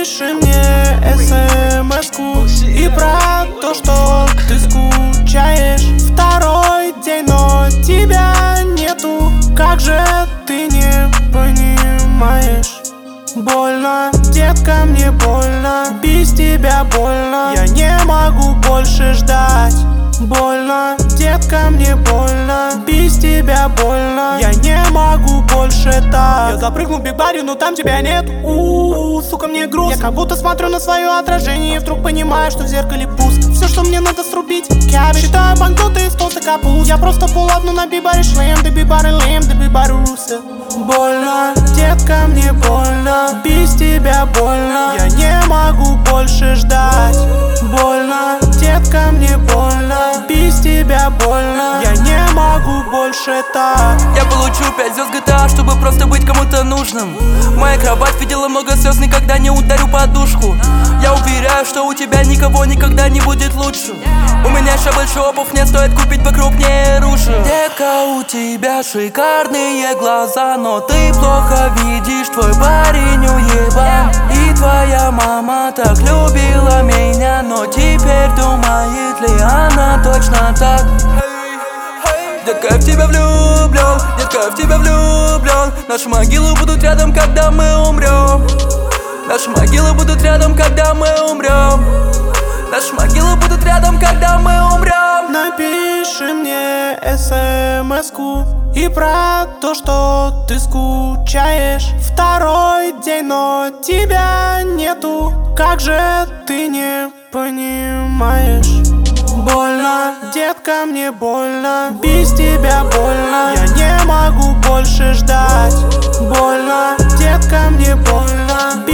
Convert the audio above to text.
Напиши мне смс-ку и про то, что ты скучаешь. Второй день, но тебя нету. Как же ты не понимаешь? Больно, детка, мне больно. Без тебя больно. Я не могу больше ждать. Больно, детка, мне больно. Без тебя больно. Я не могу больше так. Я запрыгнул в биг-баре, но там тебя нет. Сука, мне грустно. Я как будто смотрю на свое отражение и вдруг понимаю, что в зеркале пусто. Все, что мне надо срубить, кябиш. Считаю банкноты из толстой капусты. Я просто половну на биг-баре шлем. Да биг-бары лем, да биг-бары русы. Больно, детка, мне больно. Без тебя больно. Я не могу больше ждать. Больно, детка, мне больно. Без тебя больно. Я не могу больше так. Я получу 5 звезд GTA, чтобы просто быть кому-то нужным. Моя кровать видела много слез, никогда не ударю подушку. Я уверяю, что у тебя никого никогда не будет лучше. У меня еще больше обувь, не стоит купить покрупнее оружие. Детка, у тебя шикарные глаза, но ты плохо видишь, твой парень уебан. И твоя мама так любила меня, но теперь думает ли она точно так? Детка, я в тебя влюблен, детка, я в тебя влюблен. Наши могилы будут рядом, когда мы умрем. Наши могилы будут рядом, когда мы умрем. Наши могилы будут рядом, когда мы умрем. Напиши мне смс-ку и про то, что ты скучаешь. Второй день, но тебя нету. Как же ты не понимаешь? Больно, детка, мне больно. Без тебя больно. Я не могу больше ждать. Больно, детка, мне больно.